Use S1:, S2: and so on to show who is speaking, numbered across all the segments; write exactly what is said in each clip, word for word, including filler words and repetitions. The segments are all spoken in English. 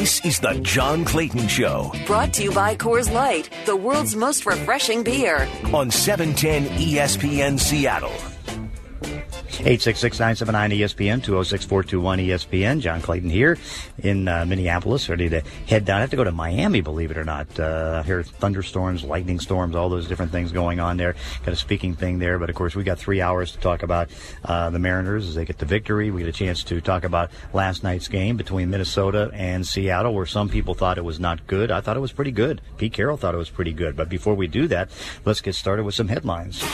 S1: This is the John Clayton Show.
S2: Brought to you by Coors Light, the world's most refreshing beer.
S1: On seven ten E S P N Seattle.
S3: eight six six, nine seven nine, E S P N, two oh six, four two one, E S P N. John Clayton here in uh, Minneapolis, ready to head down. I have to go to Miami, believe it or not. Uh, I hear thunderstorms, lightning storms, all those different things going on there. Got a speaking thing there, but of course we got three hours to talk about uh, the Mariners as they get the victory. We get a chance to talk about last night's game between Minnesota and Seattle, where some people thought it was not good. I thought it was pretty good. Pete Carroll thought it was pretty good. But before we do that, let's get started with some headlines.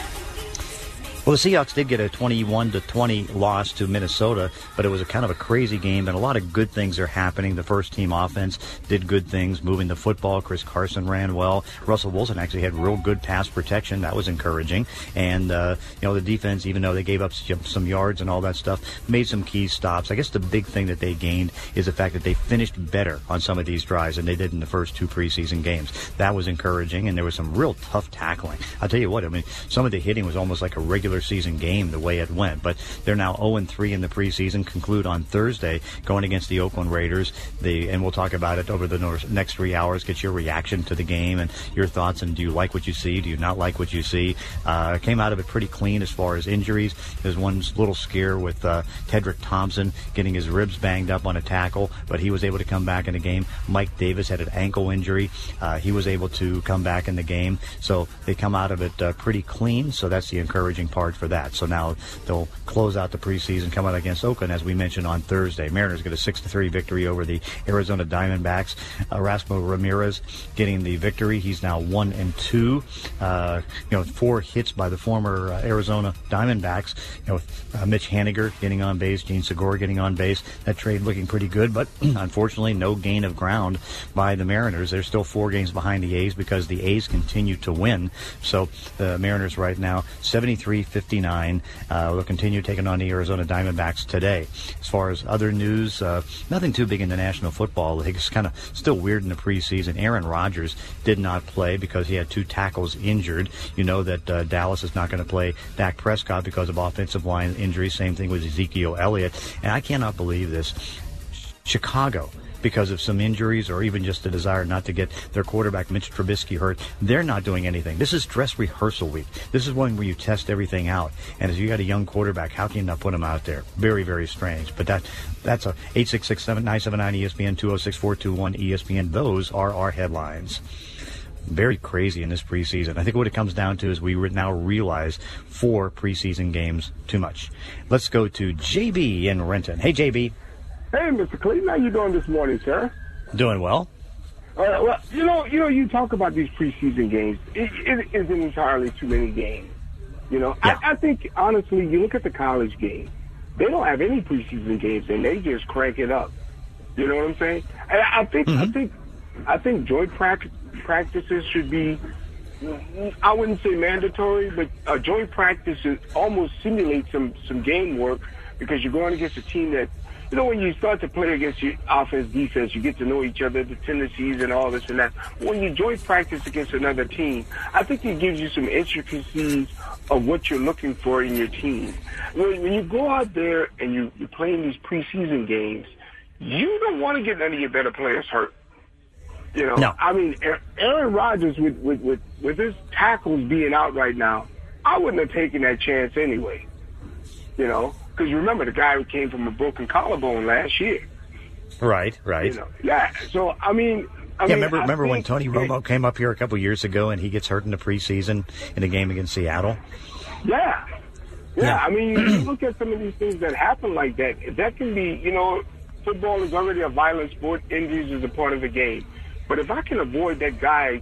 S3: Well, the Seahawks did get a twenty-one to twenty loss to Minnesota, but it was a kind of a crazy game, and a lot of good things are happening. The first-team offense did good things, moving the football. Chris Carson ran well. Russell Wilson actually had real good pass protection. That was encouraging. And, uh, you know, the defense, even though they gave up some yards and all that stuff, made some key stops. I guess the big thing that they gained is the fact that they finished better on some of these drives than they did in the first two preseason games. That was encouraging, and there was some real tough tackling. I'll tell you what, I mean, some of the hitting was almost like a regular season game the way it went, but they're now oh and three in the preseason, conclude on Thursday going against the Oakland Raiders. The and we'll talk about it over the next three hours, get your reaction to the game and your thoughts, and do you like what you see, do you not like what you see. Uh, came out of it pretty clean as far as injuries. There's one little scare with uh, Tedrick Thompson getting his ribs banged up on a tackle, but he was able to come back in the game. Mike Davis had an ankle injury. Uh, he was able to come back in the game, so they come out of it uh, pretty clean, so that's the encouraging part for that. So now they'll close out the preseason, come out against Oakland, as we mentioned, on Thursday. Mariners get a six to three victory over the Arizona Diamondbacks. Erasmo Ramirez getting the victory. He's now one and two. Uh, you know, four hits by the former uh, Arizona Diamondbacks. You know, uh, Mitch Haniger getting on base, Gene Segura getting on base. That trade looking pretty good, but unfortunately, no gain of ground by the Mariners. They're still four games behind the A's because the A's continue to win. So the Mariners right now seventy-three fifty-nine. Uh, we'll continue taking on the Arizona Diamondbacks today. As far as other news, uh, nothing too big in the National Football League. It's kind of still weird in the preseason. Aaron Rodgers did not play because he had two tackles injured. You know that uh, Dallas is not going to play Dak Prescott because of offensive line injuries. Same thing with Ezekiel Elliott. And I cannot believe this. Chicago, because of some injuries or even just the desire not to get their quarterback Mitch Trubisky hurt, they're not doing anything. This is dress rehearsal week. This is one where you test everything out. And as you got a young quarterback, how can you not put him out there? Very, very strange. But that that's a eight six six, nine seven nine, E S P N, two oh six, four two one, E S P N. Those are our headlines. Very crazy in this preseason. I think what it comes down to is we now realize four preseason games too much. Let's go to J B in Renton. Hey, J B.
S4: Hey, Mister Clayton, how you doing this morning, sir?
S3: Doing well.
S4: Uh, well, you know, you know, you talk about these preseason games. It, it isn't entirely too many games. You know,
S3: yeah.
S4: I, I think honestly, you look at the college game; they don't have any preseason games, and they just crank it up. You know what I'm saying? And I think, mm-hmm. I think, I think joint practice, practices should be. I wouldn't say mandatory, but a joint practice almost simulates some some game work because you're going against a team that. You know, when you start to play against your offense, defense, you get to know each other, the tendencies and all this and that. When you join practice against another team, I think it gives you some intricacies of what you're looking for in your team. When, when you go out there and you, you're playing these preseason games, you don't want to get none of your better players hurt. You know,
S3: no.
S4: I mean, Aaron Rodgers, with, with, with, with his tackles being out right now, I wouldn't have taken that chance anyway. You know? Because remember, the guy who came from a broken collarbone last year.
S3: Right, right.
S4: You know, yeah. So I mean, I
S3: yeah.
S4: mean,
S3: remember,
S4: I
S3: remember
S4: think,
S3: when Tony Romo came up here a couple years ago and he gets hurt in the preseason in a game against Seattle?
S4: Yeah, yeah.
S3: yeah.
S4: I mean, you look at some of these things that happen like that. That can be, you know, football is already a violent sport. Injuries is a part of the game. But if I can avoid that guy,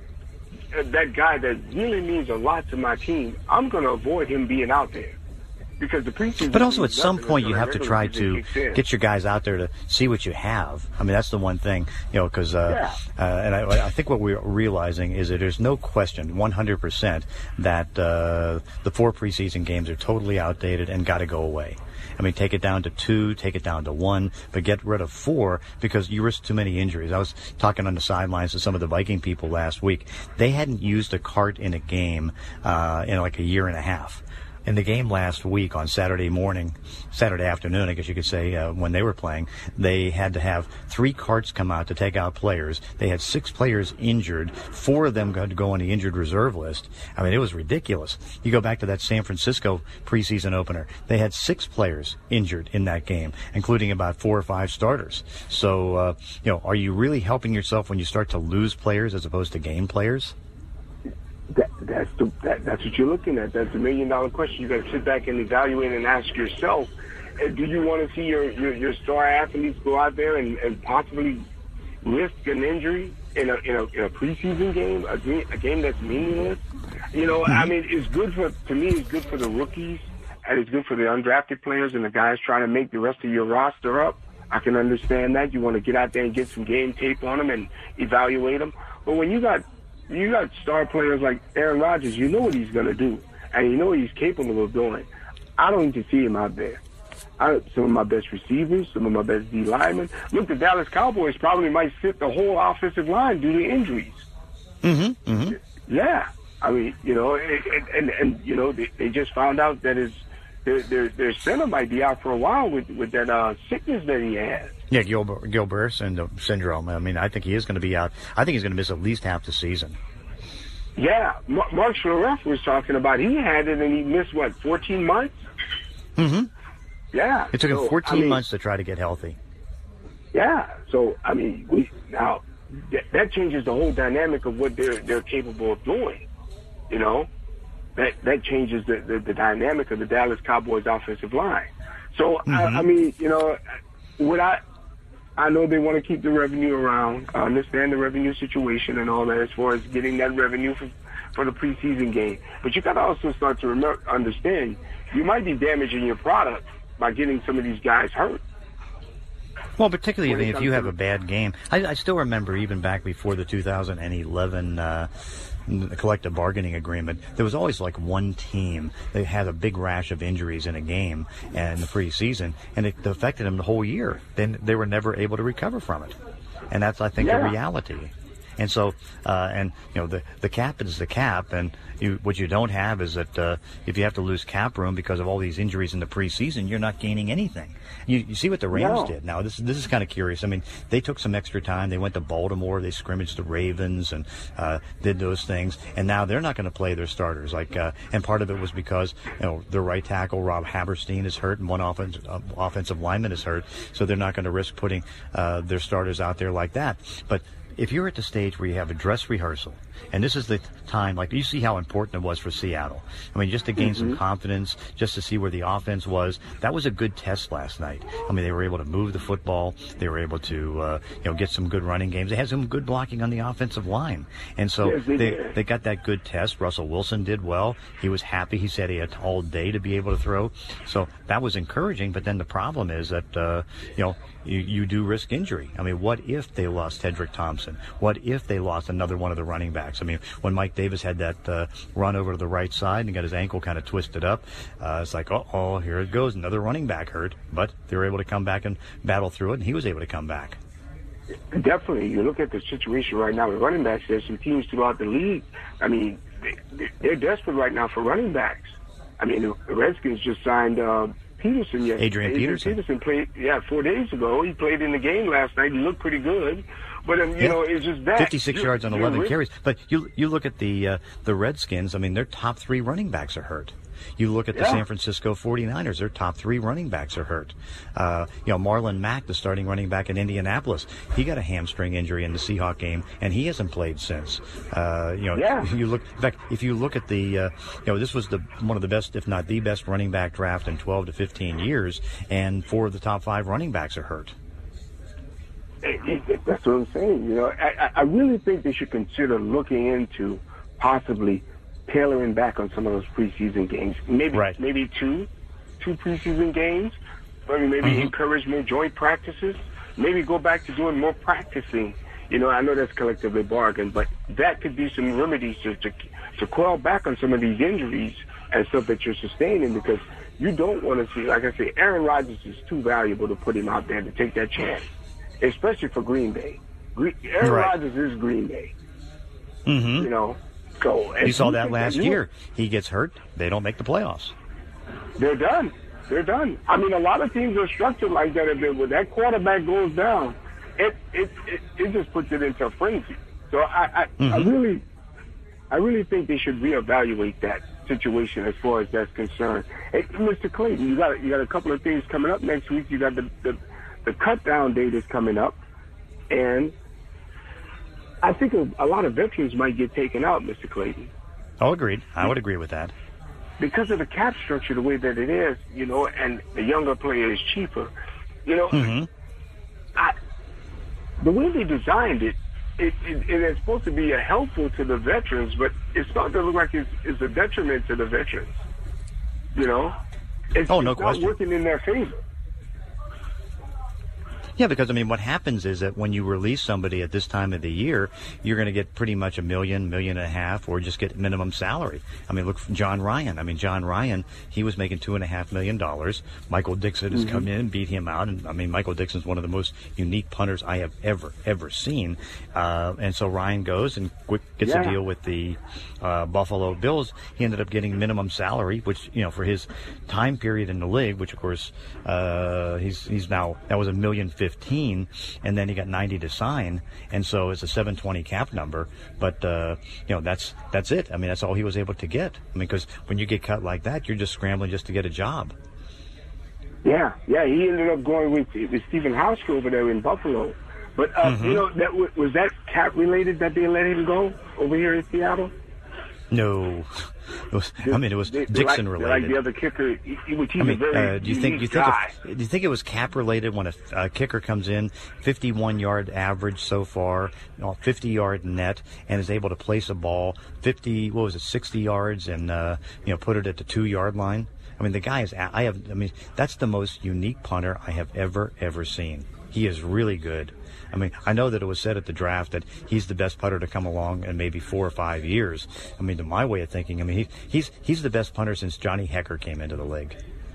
S4: that guy that really means a lot to my team, I'm going to avoid him being out there. Because the preseason.
S3: But also, at some point, you have to try to get your guys out there to see what you have. I mean, that's the one thing, you know, because, uh, yeah. uh, and I, I think what we're realizing is that there's no question, one hundred percent, that uh, the four preseason games are totally outdated and got to go away. I mean, take it down to two, take it down to one, but get rid of four because you risk too many injuries. I was talking on the sidelines to some of the Viking people last week. They hadn't used a cart in a game uh, in like a year and a half. in the game last week on Saturday morning, Saturday afternoon, I guess you could say, uh, when they were playing, they had to have three carts come out to take out players. They had six players injured. Four of them got to go on the injured reserve list. I mean, it was ridiculous. You go back to that San Francisco preseason opener. They had six players injured in that game, including about four or five starters. So, uh, you know, are you really helping yourself when you start to lose players as opposed to gain players?
S4: That, that's the, that, that's what you're looking at. That's a million dollar question. You got to sit back and evaluate and ask yourself: uh, do you want to see your, your, your star athletes go out there and, and possibly risk an injury in a in a, in a preseason game, a, a game that's meaningless? You know, mm-hmm. I mean, it's good for to me. It's good for the rookies, and it's good for the undrafted players and the guys trying to make the rest of your roster up. I can understand that. You want to get out there and get some game tape on them and evaluate them. But when you got You got star players like Aaron Rodgers, you know what he's going to do, and you know what he's capable of doing. I don't need to see him out there. I, some of my best receivers, some of my best D linemen. Look, the Dallas Cowboys probably might sit the whole offensive line due to injuries.
S3: Mm-hmm. Mm-hmm.
S4: Yeah. I mean, you know, and, and, and you know, they, they just found out that his their, their, their center might be out for a while with, with that uh, sickness that he has.
S3: Yeah, Gilbert, Gilbert syndrome. I mean, I think he is going to be out. I think he's going to miss at least half the season.
S4: Yeah, Mark Schlereth was talking about he had it and he missed, what, fourteen months?
S3: Mm-hmm.
S4: Yeah.
S3: It took
S4: so,
S3: him fourteen
S4: I mean,
S3: months to try to get healthy.
S4: Yeah. So, I mean, we now th- that changes the whole dynamic of what they're they're capable of doing. You know, that that changes the, the, the dynamic of the Dallas Cowboys offensive line. So, mm-hmm. I, I mean, you know, what I I know they want to keep the revenue around. I understand the revenue situation and all that as far as getting that revenue for, for the preseason game. But you got to also start to remember, understand you might be damaging your product by getting some of these guys hurt.
S3: Well, particularly I mean, if you have a bad game. I, I still remember even back before the two thousand eleven uh, collective bargaining agreement, there was always like one team that had a big rash of injuries in a game and in the preseason, and it affected them the whole year. Then they were never able to recover from it. And that's, I think,
S4: yeah.
S3: a reality. And so, uh, and, you know, the, the cap is the cap, and you, what you don't have is that uh, if you have to lose cap room because of all these injuries in the preseason, you're not gaining anything. You, you see what the Rams
S4: no.
S3: did. Now, this, this is kind of curious. I mean, they took some extra time. They went to Baltimore. They scrimmaged the Ravens and uh, did those things. And now they're not going to play their starters. Like, uh, and part of it was because, you know, their right tackle, Rob Haberstein, is hurt, and one offensive, uh, offensive lineman is hurt. So they're not going to risk putting uh, their starters out there like that. But if you're at the stage where you have a dress rehearsal, and this is the time, like, you see how important it was for Seattle. I mean, just to gain mm-hmm. some confidence, just to see where the offense was, that was a good test last night. I mean, they were able to move the football. They were able to, uh, you know, get some good running games. They had some good blocking on the offensive line. And so
S4: yes, they,
S3: they, they got that good test. Russell Wilson did well. He was happy. He said he had all day to be able to throw. So that was encouraging. But then the problem is that, uh, you know, you, you do risk injury. I mean, what if they lost Tedrick Thompson? What if they lost another one of the running backs? I mean, when Mike Davis had that uh, run over to the right side and got his ankle kind of twisted up, uh, it's like, uh-oh, here it goes. Another running back hurt. But they were able to come back and battle through it, and he was able to come back.
S4: Definitely. You look at the situation right now with running backs. There's some teams throughout the league. I mean, they, they're desperate right now for running backs. I mean, the Redskins just signed uh, Peterson yesterday.
S3: Adrian, Adrian Peterson.
S4: Peterson played, yeah, four days ago. He played in the game last night. He looked pretty good. But, um, you yeah. know, it's just that.
S3: fifty-six
S4: you're,
S3: yards on eleven
S4: really?
S3: carries. But you you look at the uh, the Redskins, I mean, their top three running backs are hurt. You look at the
S4: yeah.
S3: San Francisco forty-niners, their top three running backs are hurt. Uh, you know, Marlon Mack, the starting running back in Indianapolis, he got a hamstring injury in the Seahawk game, and he hasn't played since. Uh, you know,
S4: yeah.
S3: you look. In fact, if you look at the, uh, you know, this was the one of the best, if not the best, running back draft in twelve to fifteen years, and four of the top five running backs are hurt.
S4: That's what I'm saying. You know, I, I really think they should consider looking into possibly tailoring back on some of those preseason games. Maybe,
S3: right.
S4: maybe two, two preseason games. Maybe, maybe mm-hmm. encourage more joint practices. Maybe go back to doing more practicing. You know, I know that's collectively bargained, but that could be some remedies to, to to quell back on some of these injuries and stuff that you're sustaining, because you don't want to see, like I say, Aaron Rodgers is too valuable to put him out there to take that chance, especially for Green Bay. Aaron
S3: right.
S4: Rodgers is Green Bay.
S3: Mm-hmm.
S4: You know, so
S3: you saw that last year. He gets hurt, they don't make the playoffs.
S4: they're done. They're done. I mean, a lot of teams are structured like that. If when that quarterback goes down, it it, it it just puts it into a frenzy. So I I, mm-hmm. I really I really think they should reevaluate that situation as far as that's concerned. Hey, Mister Clayton, you got you got a couple of things coming up next week. You got the the, the cut down date is coming up, and I think a, a lot of veterans might get taken out, Mister Clayton.
S3: Oh, agreed. I would agree with that.
S4: Because of the cap structure, the way that it is, you know, and the younger player is cheaper, you know,
S3: mm-hmm.
S4: I, the way they designed it, it, it, it is supposed to be a helpful to the veterans, but it's starting to look like it's, it's a detriment to the veterans, you know? It's,
S3: oh, no
S4: it's
S3: question.
S4: not working in their favor.
S3: Yeah, because, I mean, what happens is that when you release somebody at this time of the year, you're going to get pretty much a million, million and a half, or just get minimum salary. I mean, look, John Ryan. I mean, John Ryan, he was making two and a half million dollars. Michael Dixon has mm-hmm. come in and beat him out. And, I mean, Michael Dixon's one of the most unique punters I have ever, ever seen. Uh, and so Ryan goes and quick gets yeah. a deal with the uh, Buffalo Bills. He ended up getting minimum salary, which, you know, for his time period in the league, which, of course, uh, he's he's now, that was a million fifteen, and then he got ninety to sign, and so it's a seven twenty cap number. But uh, you know, that's that's it. I mean, that's all he was able to get. I mean, because when you get cut like that, you're just scrambling just to get a job.
S4: Yeah, yeah. He ended up going with, with Stephen Hauschka over there in Buffalo. But uh, mm-hmm. you know, that was that cap related that they let him go over here in Seattle?
S3: No. It was, I mean, it was
S4: they,
S3: Dixon
S4: like,
S3: related.
S4: Like the other kicker, he, he was
S3: I mean,
S4: a very
S3: uh, do you think do you think
S4: guy.
S3: if, do you think it was cap related when a uh, kicker comes in fifty-one yard average so far, you know, fifty yard net, and is able to place a ball fifty, what was it, sixty yards, and uh, you know, put it at the two yard line? I mean, the guy is. I have. I mean, that's the most unique punter I have ever ever seen. He is really good. I mean, I know that it was said at the draft that he's the best putter to come along in maybe four or five years. I mean, to my way of thinking, I mean, he, he's he's the best punter since Johnny Hecker came into the league.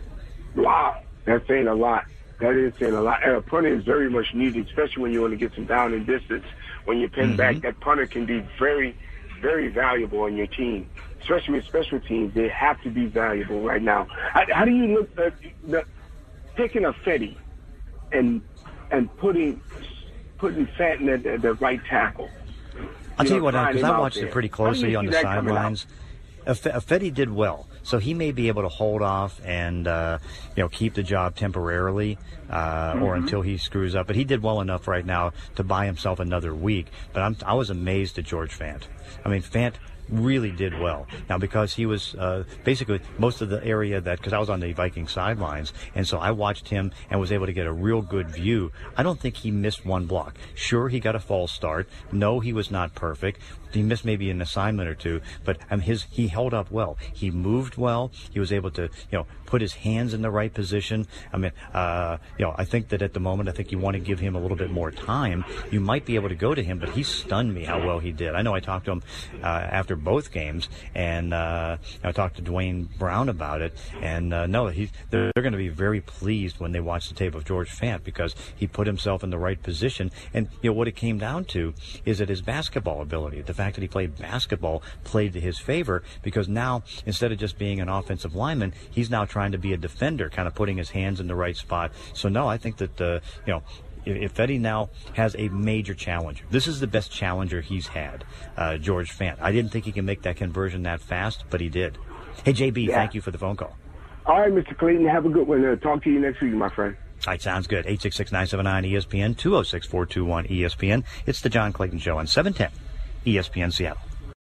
S4: Wow, that's saying a lot. That is saying a lot. And a punter is very much needed, especially when you want to get some down and distance. When you pin mm-hmm. back, that punter can be very, very valuable on your team, especially with special teams. They have to be valuable right now. How, how do you look at the, taking a Fetty and and putting putting Fenton at the, the right tackle?
S3: I'll you tell know, you what, because I watched it pretty closely on the sidelines. Fetty did well, so he may be able to hold off and uh, you know, keep the job temporarily uh, mm-hmm. or until he screws up. But he did well enough right now to buy himself another week. But I'm, I was amazed at George Fant. I mean, Fant really did well. Now, because he was uh, basically most of the area that, because I was on the Viking sidelines, and so I watched him and was able to get a real good view. I don't think he missed one block. Sure, he got a false start. No, he was not perfect. He missed maybe an assignment or two, but um, his he held up well. He moved well. He was able to, you know, put his hands in the right position. I mean, uh, you know, I think that at the moment, I think you want to give him a little bit more time. You might be able to go to him, but he stunned me how well he did. I know I talked to him uh, after both games, and uh, I talked to Dwayne Brown about it, and uh, no, he, they're, they're going to be very pleased when they watch the tape of George Fant because he put himself in the right position. And you know what it came down to is that his basketball ability, the fact that he played basketball, played to his favor, because now instead of just being an offensive lineman, he's now trying to be a defender, kind of putting his hands in the right spot. So no, I think that uh, you know, if Fetty now has a major challenger, this is the best challenger he's had, uh, George Fant. I didn't think he can make that conversion that fast, but he did. Hey, J B, yeah. Thank you for the phone call.
S4: All right, Mister Clayton, have a good one. Uh, talk to you next week, my friend.
S3: All right, sounds good. eight six six, nine seven nine, E S P N, two oh six, four two one, E S P N. It's the John Clayton Show on seven ten E S P N Seattle.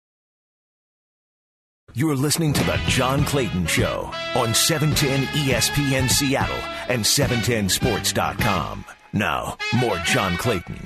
S1: You're listening to the John Clayton Show on seven ten E S P N Seattle and seven ten sports dot com. Now, more John Clayton.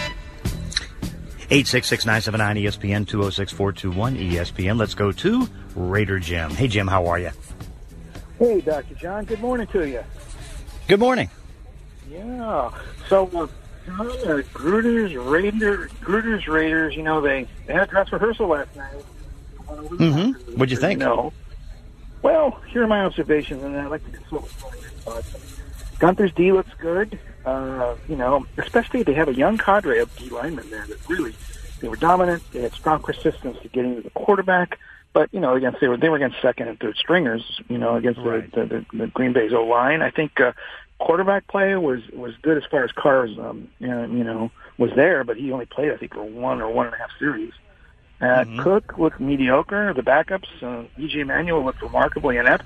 S3: eight six six, nine seven nine, E S P N, two oh six, four two one, E S P N. Let's go to Raider Jim. Hey, Jim, how are you?
S5: Hey, Doctor John. Good morning to you.
S3: Good morning.
S5: Yeah. So, uh, John, uh, Gruder's Raiders, Gruder's Raiders, you know, they, they had dress rehearsal last night.
S3: Mm-hmm. What'd you think?
S5: No. Well, here are my observations, and I'd like to consult with your thoughts. Gunther's D looks good. Uh, you know, especially they have a young cadre of D linemen there that really, they were dominant. They had strong persistence to getting to the quarterback. But, you know, against they were they were against second and third stringers, you know, against right. the, the, the, the Green Bay's O-line. I think uh, quarterback play was, was good as far as Carr's, um, you know, you know, was there, but he only played, I think, for one or one and a half series. Uh, mm-hmm. Cook looked mediocre. The backups, uh, E J Manuel looked remarkably inept.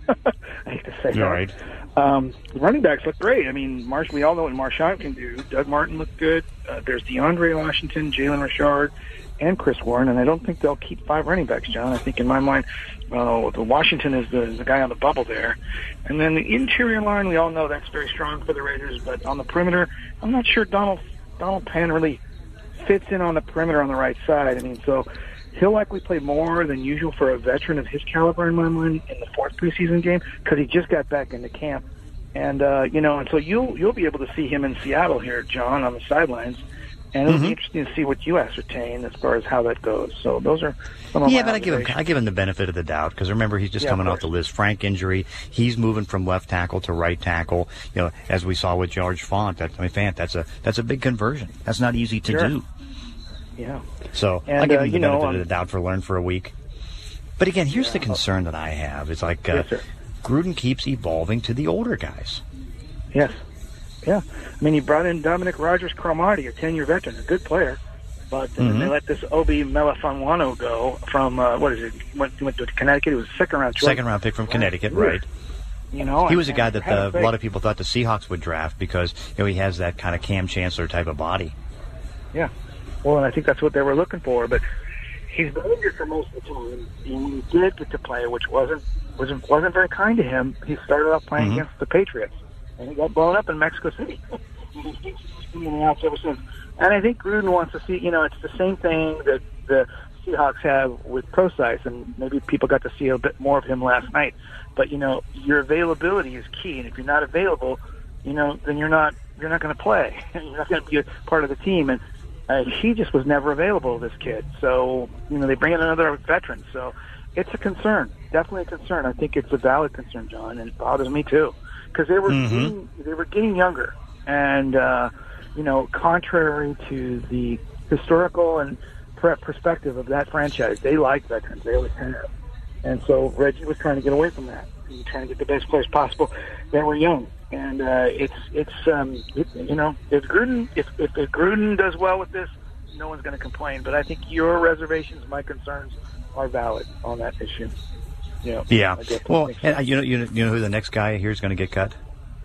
S5: I hate to say
S3: You're
S5: that.
S3: Right.
S5: Um, the running backs look great. I mean, Marsh, we all know what Marshawn can do. Doug Martin looked good. Uh, there's DeAndre Washington, Jalen Richard, and Chris Warren, and I don't think they'll keep five running backs, John. I think in my mind, uh, the Washington is the, the guy on the bubble there. And then the interior line, we all know that's very strong for the Raiders, but on the perimeter, I'm not sure Donald Donald Penn really fits in on the perimeter on the right side. I mean, so he'll likely play more than usual for a veteran of his caliber in my mind in the fourth preseason game because he just got back into camp. And, uh, you know, and so you'll, you'll be able to see him in Seattle here, John, on the sidelines. And it'll mm-hmm. be interesting to see what you ascertain as far as how that goes. So those are some of
S3: yeah,
S5: my
S3: but I give him I give him the benefit of the doubt because remember he's just
S5: yeah,
S3: coming of off the Liz Frank injury. He's moving from left tackle to right tackle. You know, as we saw with George Fant. That, I mean, Fant, that's a that's a big conversion. That's not easy to
S5: sure.
S3: do.
S5: Yeah.
S3: So
S5: and,
S3: I give
S5: uh,
S3: him the
S5: you know,
S3: benefit
S5: um,
S3: of the doubt for learn for a week. But again, here's
S5: yeah.
S3: the concern that I have. It's like uh,
S5: yes,
S3: Gruden keeps evolving to the older guys.
S5: Yes. Yeah. I mean, he brought in Dominic Rodgers-Cromartie, a ten-year veteran, a good player. But mm-hmm. then they let this Obi Melifonwu go from, uh, what is it, went, went to Connecticut. It was a second-round choice.
S3: Second-round pick from Connecticut,
S5: yeah.
S3: right.
S5: You know,
S3: he was a
S5: and,
S3: guy
S5: and
S3: that uh, a lot of people thought the Seahawks would draft because, you know, he has that kind of Cam Chancellor type of body.
S5: Yeah. Well, and I think that's what they were looking for. But he's been injured for most of the time. And when he did get to play, which wasn't wasn't wasn't very kind to him, he started off playing mm-hmm. against the Patriots. And he got blown up in Mexico City. He's been in the house ever since. And I think Gruden wants to see, you know, it's the same thing that the Seahawks have with Prosise, and maybe people got to see a bit more of him last night. But, you know, your availability is key, and if you're not available, you know, then you're not you're not going to play. You're not going to be a part of the team. And uh, he just was never available, this kid. So, you know, they bring in another veteran. So it's a concern, definitely a concern. I think it's a valid concern, John, and it bothers me too. Because they were mm-hmm. getting, they were getting younger, and uh, you know, contrary to the historical and perspective of that franchise, they like veterans. They always have, and so Reggie was trying to get away from that. He was trying to get the best players possible. They were young, and uh, it's it's um, it, you know, if Gruden if, if if Gruden does well with this, no one's going to complain. But I think your reservations, my concerns, are valid on that issue. Yeah.
S3: Yeah. Well, and you know, you know, you know who the next guy here is going to get cut?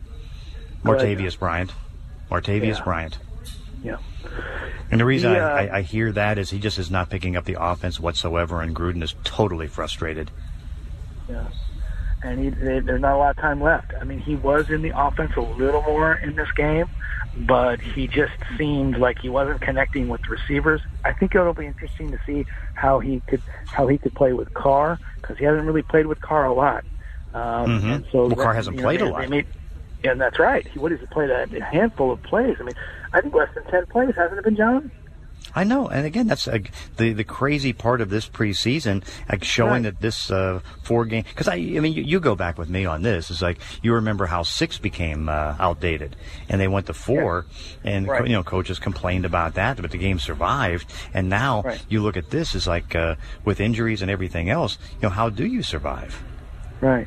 S3: Martavius Bryant. Martavius
S5: yeah.
S3: Bryant.
S5: Yeah.
S3: And the reason
S5: he, uh,
S3: I, I hear that is he just is not picking up the offense whatsoever, and Gruden is totally frustrated.
S5: Yeah. And he, they, there's not a lot of time left. I mean, he was in the offense a little more in this game, but he just seemed like he wasn't connecting with the receivers. I think it'll be interesting to see how he could how he could play with Carr, because he hasn't really played with Carr a lot. Um,
S3: mm-hmm.
S5: And so
S3: well, Carr hasn't
S5: you know,
S3: played
S5: they,
S3: a lot.
S5: They made, and that's right. He, what has he played? A, a handful of plays. I mean, I think less than ten plays, hasn't it been, John?
S3: I know, and again, that's uh, the the crazy part of this preseason, like showing
S5: right.
S3: that this uh, four game. Because I, I mean, you, you go back with me on this. It's like you remember how six became uh, outdated, and they went to four, yeah. and
S5: right.
S3: you know, coaches complained about that, but the game survived. And now
S5: right.
S3: you look at this, is like uh, with injuries and everything else. You know, how do you survive?
S5: Right.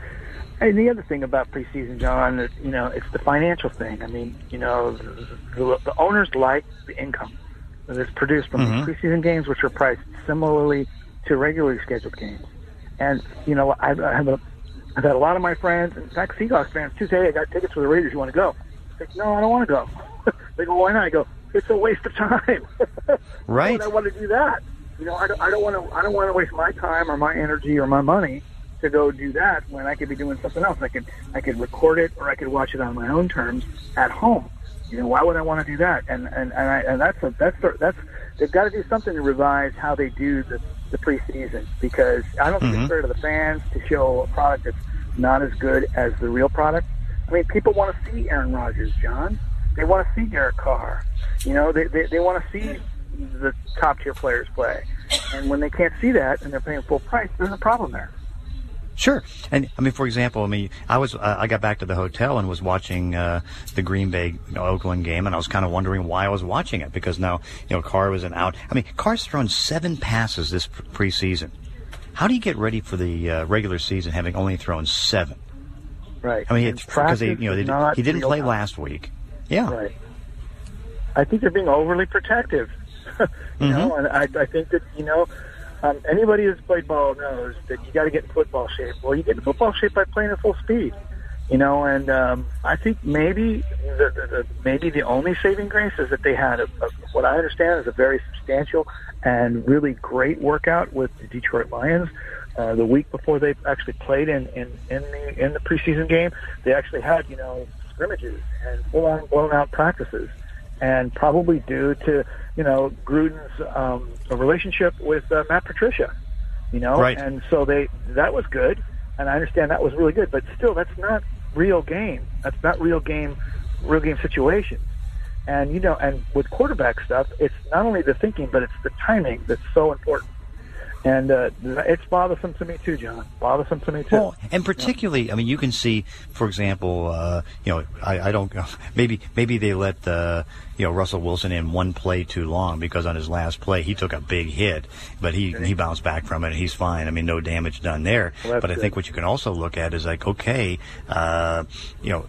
S5: And the other thing about preseason, John, is, you know, it's the financial thing. I mean, you know, the, the, the owners like the income that's produced from mm-hmm. the preseason games, which are priced similarly to regularly scheduled games. And, you know, I've, I have a, I've had a lot of my friends, in fact, Seahawks fans, too, say, hey, I got tickets for the Raiders, you want to go? I say, no, I don't want to go. They go, why not? I go, it's a waste of time.
S3: Right.
S5: Why would I want to do that? You know, I don't, I don't want to. I don't want to waste my time or my energy or my money to go do that when I could be doing something else. I could, I could record it, or I could watch it on my own terms at home. You know, why would I want to do that? And and and, I, and that's a, that's the, that's they've got to do something to revise how they do the, the preseason, because I don't think mm-hmm. it's fair to the fans to show a product that's not as good as the real product. I mean, people want to see Aaron Rodgers, John. They want to see Derek Carr. You know, they they, they want to see the top tier players play. And when they can't see that and they're paying full price, there's a problem there.
S3: Sure, and I mean, for example, I mean, I was uh, I got back to the hotel and was watching uh, the Green Bay you know, Oakland game, and I was kind of wondering why I was watching it, because now you know Carr was an out. I mean, Carr's thrown seven passes this preseason. how do you get ready for the uh, regular season having only thrown seven?
S5: Right.
S3: I mean, it's because they, you know, they, did, he didn't play time. last week. Yeah.
S5: Right. I think they're being overly protective. you mm-hmm. know, and I, I think that, you know, um, anybody who's played ball knows that you got to get in football shape. Well, you get in football shape by playing at full speed. You know, and um, I think maybe the, the, the maybe the only saving grace is that they had a, a, what I understand is a very substantial and really great workout with the Detroit Lions. Uh, the week before they actually played in, in, in the in the preseason game, they actually had, you know, scrimmages and full-on blown-out practices. And probably due to, you know, Gruden's um, relationship with uh, Matt Patricia, you know.
S3: Right.
S5: And so they that was good, and I understand that was really good. But still, that's not real game. That's not real game, real game situations. And, you know, and with quarterback stuff, it's not only the thinking, but it's the timing that's so important. And uh, it's bothersome to me too, John. Bothersome to me too.
S3: Well, and particularly, I mean, you can see, for example, uh, you know, I, I don't, maybe maybe they let uh, you know Russell Wilson in one play too long because on his last play he took a big hit, but he he bounced back from it and he's fine. I mean, no damage done there. Well, but I think what you can also look at is like, okay, uh, you know.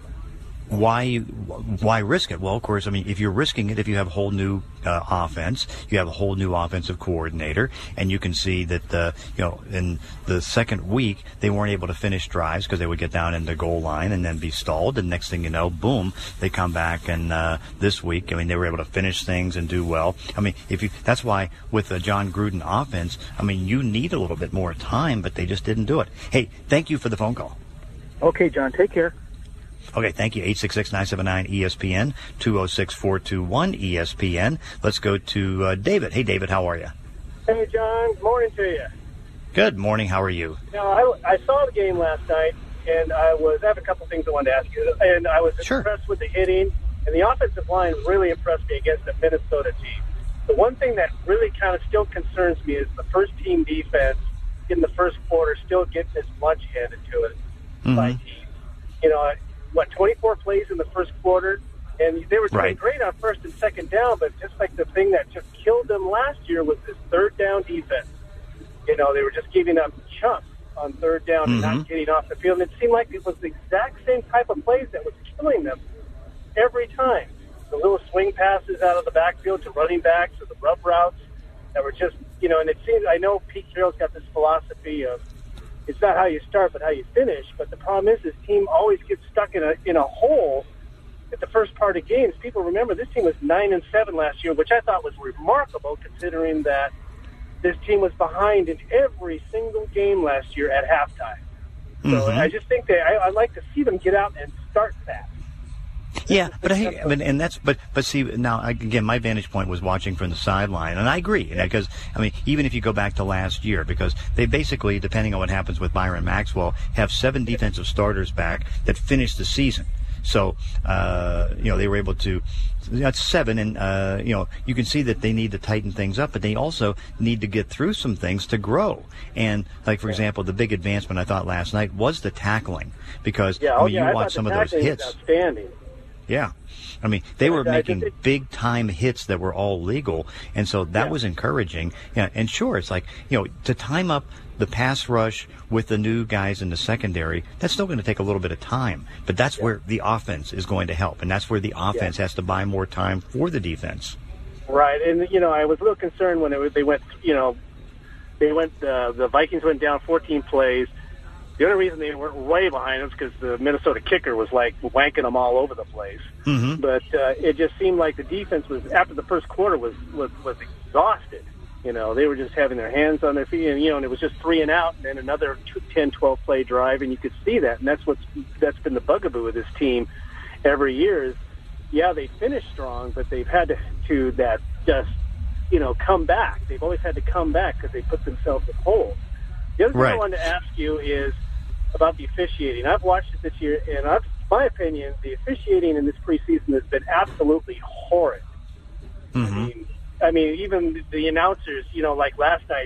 S3: Why why risk it? Well, of course, I mean, if you're risking it, if you have a whole new uh, offense, you have a whole new offensive coordinator, and you can see that, uh, you know, in the second week, they weren't able to finish drives because they would get down in the goal line and then be stalled, and next thing you know, boom, they come back, and uh, this week, I mean, they were able to finish things and do well. I mean, if you that's why with the John Gruden offense, I mean, you need a little bit more time, but they just didn't do it. Hey, thank you for the phone call.
S5: Okay, John, take care.
S3: Okay, thank you. eight six six, nine seven nine, E S P N, two oh six, four two one, E S P N. Let's go to uh, David. Hey, David, how are you?
S6: Hey, John. Morning to you.
S3: Good morning. How are you?
S6: You know, I, I saw the game last night, and I was I have a couple things I wanted to ask you. And I was
S3: sure.
S6: impressed with the hitting, and the offensive line really impressed me against the Minnesota team. The one thing that really kind of still concerns me is the first-team defense in the first quarter still getting this lunch handed to it mm-hmm. by teams. You know, what, twenty-four plays in the first quarter, and they were doing
S3: right.
S6: great on first and second down, but just like the thing that just killed them last year was this third down defense. You know, they were just giving up chunks on third down mm-hmm. and not getting off the field, and it seemed like it was the exact same type of plays that was killing them every time. The little swing passes out of the backfield to running backs or the rub routes that were just, you know, and it seems, I know Pete Carroll's got this philosophy of it's not how you start, but how you finish. But the problem is, this team always gets stuck in a in a hole at the first part of games. People remember this team was nine and seven last year, which I thought was remarkable considering that this team was behind in every single game last year at halftime. So mm-hmm. I just think that I, I'd like to see them get out and start that.
S3: Yeah, but I, I mean, and that's but but see now again, my vantage point was watching from the sideline, and I agree because I mean, even if you go back to last year, because they basically, depending on what happens with Byron Maxwell, have seven defensive starters back that finished the season. So uh, you know they were able to. That's seven, and uh, you know you can see that they need to tighten things up, but they also need to get through some things to grow. And like for example, the big advancement I thought last night was the tackling, because
S6: yeah,
S3: I mean
S6: oh, yeah,
S3: you
S6: I
S3: watch some of those hits.
S6: Outstanding.
S3: Yeah. I mean, they were making big-time hits that were all legal, and so that yeah. was encouraging. Yeah, and sure, it's like, you know, to time up the pass rush with the new guys in the secondary, that's still going to take a little bit of time. But that's yeah. where the offense is going to help, and that's where the offense yeah. has to buy more time for the defense.
S6: Right, and, you know, I was a little concerned when it, they went, you know, they went, uh, the Vikings went down fourteen plays. The only reason they weren't way behind them is because the Minnesota kicker was, like, wanking them all over the place.
S3: Mm-hmm.
S6: But uh, it just seemed like the defense was, after the first quarter, was, was, was exhausted. You know, they were just having their hands on their feet, and, you know, and it was just three and out, and then another ten, twelve-play drive, and you could see that. And that's what's that's been the bugaboo of this team every year is, yeah, they finish strong, but they've had to, to that just, you know, come back. They've always had to come back because they put themselves in holes. The other thing
S3: right.
S6: I wanted to ask you is about the officiating. I've watched it this year, and I've, my opinion, the officiating in this preseason has been absolutely horrid.
S3: Mm-hmm.
S6: I mean, I mean, even the announcers, you know, like last night,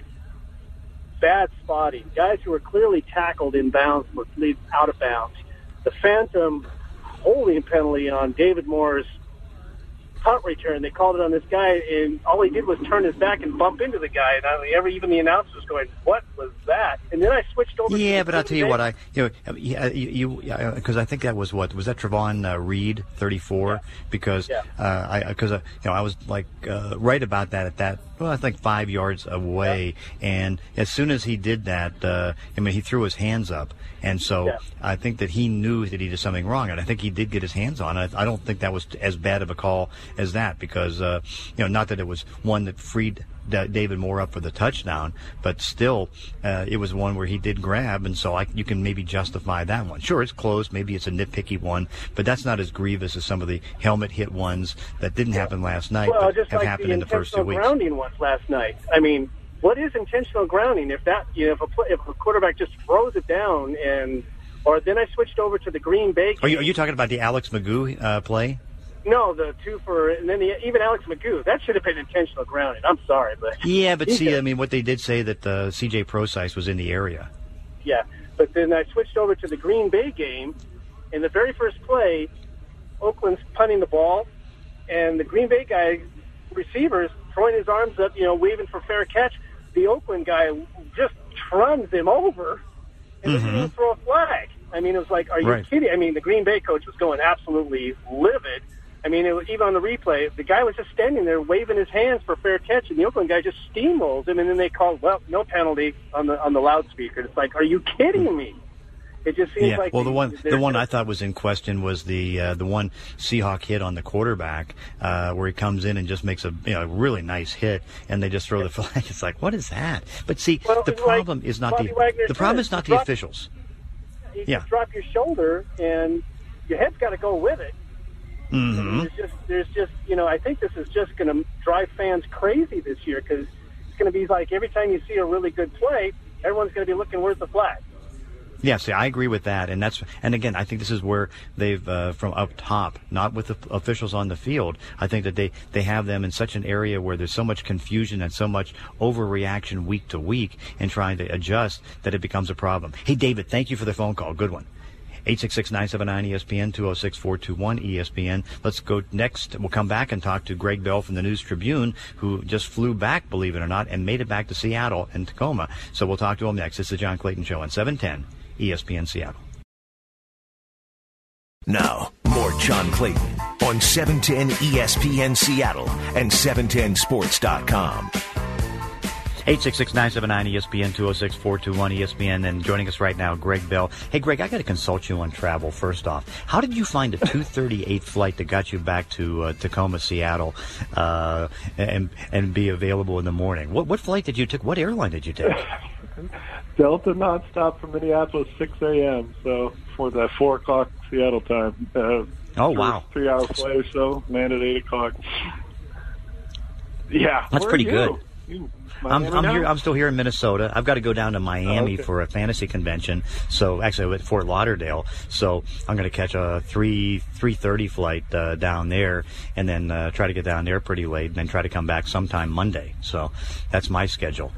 S6: bad spotting. Guys who were clearly tackled in bounds were out of bounds. The phantom holding penalty on David Moore's punt return. They called it on this guy, and all he did was turn his back and bump into the guy. And I, every, even the announcer was going, "What was that?" And then I switched over.
S3: Yeah,
S6: to
S3: but I'll tell you what, I you know, you because I think that was what was that Trevon uh, Reed, thirty-four,
S6: yeah.
S3: because
S6: yeah.
S3: uh, I because uh, you know I was like uh, right about that at that. Well, I think five yards away, yeah. and as soon as he did that, uh, I mean, he threw his hands up, and so
S6: yeah.
S3: I think that he knew that he did something wrong, and I think he did get his hands on it. I don't think that was as bad of a call as that, because uh, you know, not that it was one that freed D- David Moore up for the touchdown, but still, uh, it was one where he did grab, and so I, you can maybe justify that one. Sure, it's close, maybe it's a nitpicky one, but that's not as grievous as some of the helmet hit ones that didn't happen last night,
S6: well,
S3: but
S6: just
S3: have
S6: like
S3: happened
S6: the
S3: in the first two
S6: intentional
S3: weeks.
S6: grounding ones last night. I mean, what is intentional grounding? If that, you know, if a, play, if a quarterback just throws it down, and or then I switched over to the Green Bay game.
S3: Are you, are you talking about the Alex Magoo uh, play?
S6: No, the two for, and then the, even Alex Magoo, that should have been intentional grounding. I'm sorry, but
S3: yeah, but see, I mean, what they did say that uh, C J Prosise was in the area.
S6: Yeah, but then I switched over to the Green Bay game. In the very first play, Oakland's punting the ball, and the Green Bay guy, receivers, throwing his arms up, you know, waving for fair catch. The Oakland guy just runs him over and
S3: Mm-hmm.
S6: doesn't even throw a flag. I mean, it was like, are you
S3: Right.
S6: kidding? I mean, the Green Bay coach was going absolutely livid. I mean, it was, even on the replay, the guy was just standing there waving his hands for fair catch, and the Oakland guy just steamrolls him, and then they called, well, no penalty on the on the loudspeaker. It's like, are you kidding me? It just seems
S3: Yeah.
S6: like
S3: Well, the one the one
S6: just,
S3: I thought was in question was the uh, the one Seahawk hit on the quarterback, uh, where he comes in and just makes a you know really nice hit, and they just throw the flag. It's like, what is that? But see,
S6: well,
S3: the
S6: like
S3: problem is not
S6: Bobby
S3: the
S6: Wagner
S3: the problem
S6: said,
S3: is not the
S6: drop,
S3: officials.
S6: You
S3: Yeah.
S6: just drop your shoulder, and your head's got to go with it.
S3: Mm-hmm.
S6: There's just, there's just, you know, I think this is just going to drive fans crazy this year, because it's going to be like every time you see a really good play, everyone's going to be looking, where's the flag?
S3: Yeah, see, I agree with that, and that's and again, I think this is where they've uh, from up top, not with the officials on the field. I think that they they have them in such an area where there's so much confusion and so much overreaction week to week, and trying to adjust that it becomes a problem. Hey, David, thank you for the phone call. Good one. eight six six, nine seven nine, E S P N, two oh six, four two one, E S P N. Let's go next. We'll come back and talk to Greg Bell from the News Tribune, who just flew back, believe it or not, and made it back to Seattle and Tacoma. So we'll talk to him next. It's the John Clayton Show on seven ten E S P N Seattle.
S1: Now, more John Clayton on seven ten E S P N Seattle and seven ten sports dot com.
S3: eight six six, nine seven nine, E S P N, two oh six, four two one, E S P N. And joining us right now, Greg Bell. Hey, Greg, I got to consult you on travel first off. How did you find a two thirty-eight flight that got you back to uh, Tacoma, Seattle, uh, and and be available in the morning? What what flight did you take? What airline did you take?
S7: Delta nonstop from Minneapolis, six a.m. So for the four o'clock Seattle time. Uh,
S3: oh,
S7: three,
S3: wow.
S7: Three-hour flight or so, landed at eight o'clock. Yeah.
S3: That's pretty
S7: you?
S3: good.
S7: You,
S3: I'm, I'm
S7: now?
S3: here. I'm still here in Minnesota. I've got to go down to Miami
S7: oh, okay.
S3: for a fantasy convention. So actually, at Fort Lauderdale. So I'm going to catch a three three thirty flight uh, down there, and then uh, try to get down there pretty late, and then try to come back sometime Monday. So that's my schedule.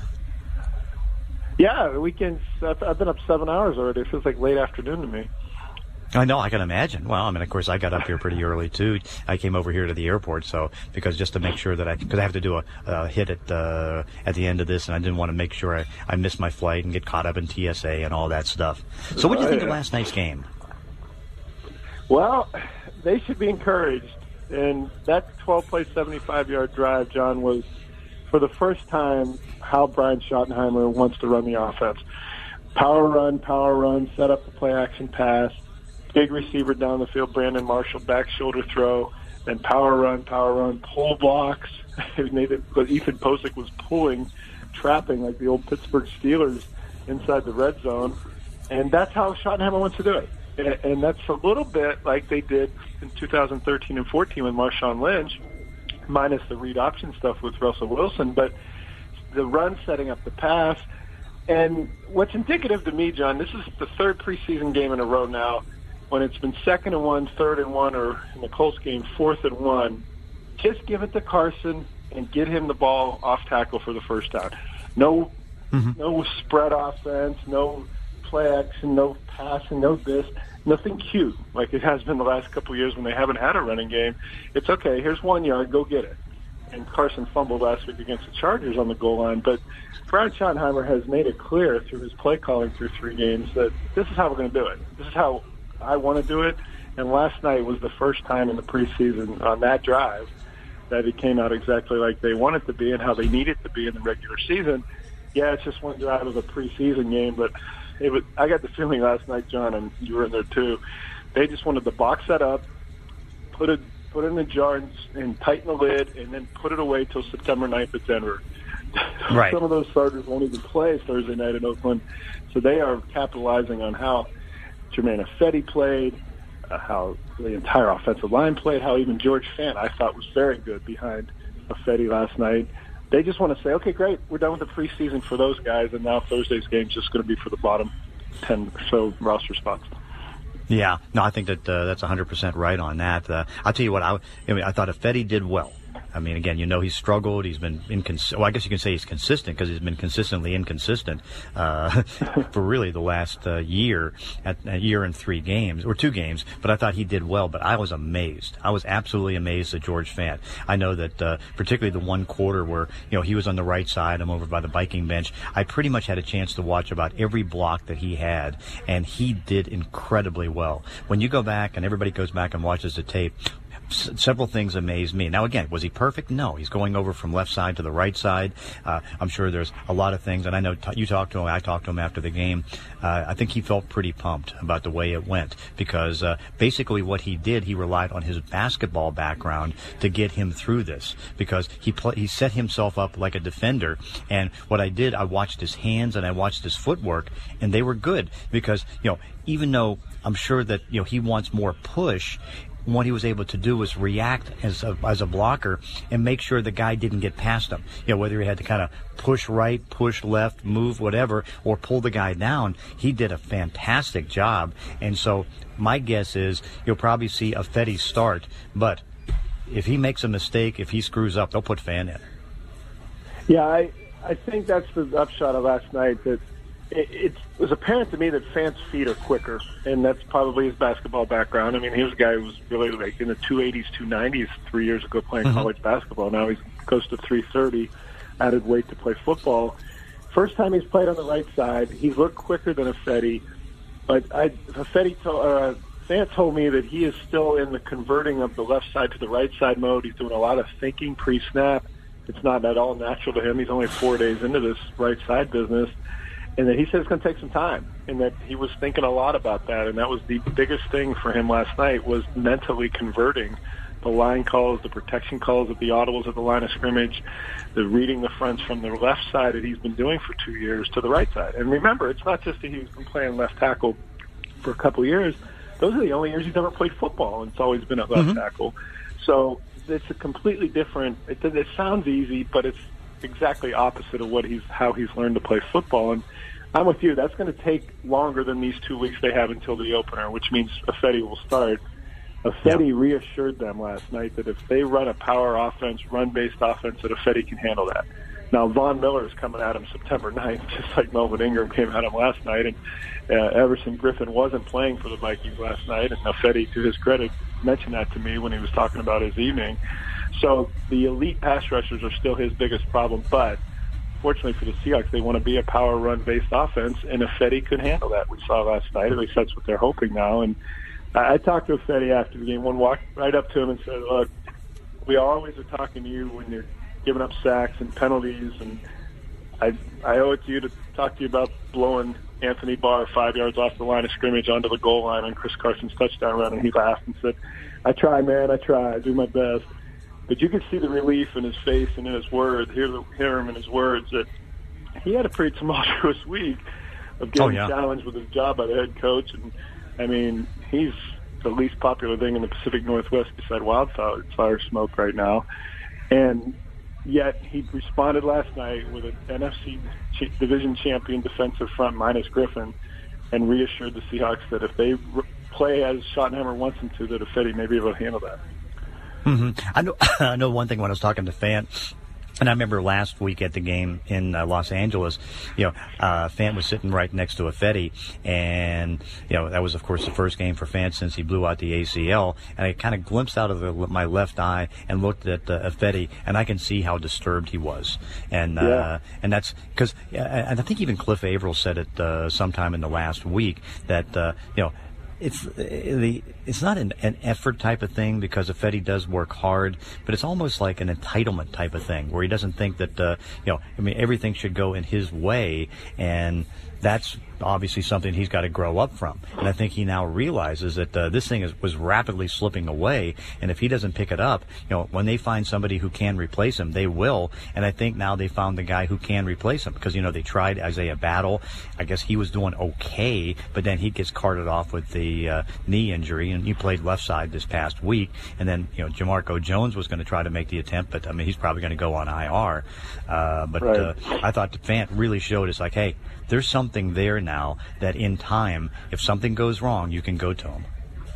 S7: Yeah, the weekends. I've, I've been up seven hours already. It feels like late afternoon to me.
S3: I know, I can imagine. Well, I mean, of course, I got up here pretty early, too. I came over here to the airport, so, because just to make sure that I, because I have to do a, a hit at, uh, at the end of this, and I didn't want to make sure I, I missed my flight and get caught up in T S A and all that stuff. So what do you think of last night's game?
S7: Well, they should be encouraged. And that twelve-play, seventy-five-yard drive, John, was, for the first time, how Brian Schottenheimer wants to run the offense. Power run, power run, set up the play-action pass, big receiver down the field, Brandon Marshall, back shoulder throw, then power run, power run, pull blocks. But Ethan Posick was pulling, trapping like the old Pittsburgh Steelers inside the red zone. And that's how Schottenheimer wants to do it. And that's a little bit like they did in two thousand thirteen and fourteen with Marshawn Lynch, minus the read option stuff with Russell Wilson. But the run setting up the pass. And what's indicative to me, John, this is the third preseason game in a row now when it's been second and one, third and one, or in the Colts game, fourth and one. Just give it to Carson and get him the ball off tackle for the first down. No, mm-hmm. no spread offense, no play action, no passing, no this. nothing cute like it has been the last couple of years when they haven't had a running game. It's okay, here's one yard, go get it. And Carson fumbled last week against the Chargers on the goal line. But Brian Schottenheimer has made it clear through his play calling through three games that this is how we're going to do it. This is how I want to do it. And last night was the first time in the preseason on that drive that it came out exactly like they wanted to be and how they need it to be in the regular season. Yeah, it's just one drive of a preseason game, but it was, I got the feeling last night, John, and you were in there too, they just wanted to box that up, put it put it in the jar and, and tighten the lid, and then put it away till September ninth at Denver.
S3: Right.
S7: Some of those starters won't even play Thursday night in Oakland, so they are capitalizing on how Germain Ifedi played, uh, how the entire offensive line played, how even George Fant, I thought, was very good behind Ifedi last night. They just want to say, okay, great, we're done with the preseason for those guys, and now Thursday's game is just going to be for the bottom ten or so roster spots.
S3: Yeah, no, I think that uh, that's one hundred percent right on that. Uh, I'll tell you what, I, I mean, I thought Ifedi did well. I mean, again, you know, he's struggled. He's been inconsistent. Well, I guess you can say he's consistent because he's been consistently inconsistent uh, for really the last uh, year, at a year and three games or two games. But I thought he did well. But I was amazed. I was absolutely amazed at George Fant. I know that uh, particularly the one quarter where you know he was on the right side, I'm over by the Viking bench. I pretty much had a chance to watch about every block that he had, and he did incredibly well. When you go back and everybody goes back and watches the tape, S- several things amazed me. Now, again, was he perfect? No. He's going over from left side to the right side. Uh, I'm sure there's a lot of things, and I know t- you talked to him, I talked to him after the game. Uh, I think he felt pretty pumped about the way it went because uh, basically what he did, he relied on his basketball background to get him through this because he pl- he set himself up like a defender. And what I did, I watched his hands and I watched his footwork, and they were good because, you know, even though I'm sure that, you know, he wants more push, what he was able to do was react as a, as a blocker and make sure the guy didn't get past him. You know, whether he had to kind of push right, push left, move, whatever, or pull the guy down, he did a fantastic job. And so my guess is you'll probably see Ifedi start, but if he makes a mistake, if he screws up, they'll put Fant in.
S7: Yeah, I, I think that's the upshot of last night, that it, it was apparent to me that Fant's feet are quicker, and that's probably his basketball background. I mean, he was a guy who was really like in the two eighties, two nineties three years ago playing mm-hmm. college basketball. Now he's close to three thirty, added weight to play football. First time he's played on the right side, he looked quicker than Ifedi, but I, Ifedi told, uh, Fant told me that he is still in the converting of the left side to the right side mode. He's doing a lot of thinking pre-snap. It's not at all natural to him. He's only four days into this right side business. And that he said it's going to take some time, and that he was thinking a lot about that, and that was the biggest thing for him last night was mentally converting the line calls, the protection calls of the audibles at the line of scrimmage, the reading the fronts from the left side that he's been doing for two years to the right side. And remember, it's not just that he's been playing left tackle for a couple of years. Those are the only years he's ever played football, and it's always been at left mm-hmm. tackle. So it's a completely different, it, it sounds easy, but it's exactly opposite of what he's how he's learned to play football. And I'm with you. That's going to take longer than these two weeks they have until the opener, which means Ifedi will start. Ifedi yeah. reassured them last night that if they run a power offense, run-based offense, that Ifedi can handle that. Now, Von Miller is coming at him September ninth, just like Melvin Ingram came at him last night, and uh, Everson Griffin wasn't playing for the Vikings last night, and Ifedi, to his credit, mentioned that to me when he was talking about his evening. So the elite pass rushers are still his biggest problem, but fortunately for the Seahawks, they want to be a power run-based offense, and Ifedi could handle that. We saw last night. At least that's what they're hoping now. And I, I talked to Ifedi after the game. One walked right up to him and said, look, we always are talking to you when you're giving up sacks and penalties, and I, I owe it to you to talk to you about blowing Anthony Barr five yards off the line of scrimmage onto the goal line on Chris Carson's touchdown run. And he laughed and said, I try, man, I try. I do my best. But you could see the relief in his face and in his words, hear, the, hear him in his words, that he had a pretty tumultuous week of getting oh, yeah. challenged with his job by the head coach. And, I mean, he's the least popular thing in the Pacific Northwest beside wildfire fire smoke right now. And yet he responded last night with an N F C ch- division champion defensive front minus Griffin, and reassured the Seahawks that if they re- play as Schottenheimer wants them to, that Ifedi may be able to handle that.
S3: Mm-hmm. I know. I know one thing when I was talking to Fant, And I remember last week at the game in uh, Los Angeles, you know, uh, Fant was sitting right next to Ifedi, and, you know, that was, of course, the first game for Fant since he blew out the A C L. And I kind of glimpsed out of the, my left eye and looked at uh, Ifedi, and I can see how disturbed he was. And uh, yeah. and that's because, uh, and I think even Cliff Averill said it uh, sometime in the last week that, uh, you know, It's the it's not an, an effort type of thing because Ifedi does work hard, but it's almost like an entitlement type of thing where he doesn't think that uh, you know I mean everything should go in his way, and that's obviously something he's got to grow up from. And I think he now realizes that uh, this thing is, was rapidly slipping away, and if he doesn't pick it up, you know, when they find somebody who can replace him, they will. And I think now they found the guy who can replace him because, you know, they tried Isaiah Battle. I guess he was doing okay, but then he gets carted off with the uh, knee injury, and he played left side this past week. And then, you know, Jamarco Jones was going to try to make the attempt, but, I mean, he's probably going to go on I R. Uh, but right. uh, I thought Fant really showed us, like, hey, there's something there now that in time, if something goes wrong, you can go to him.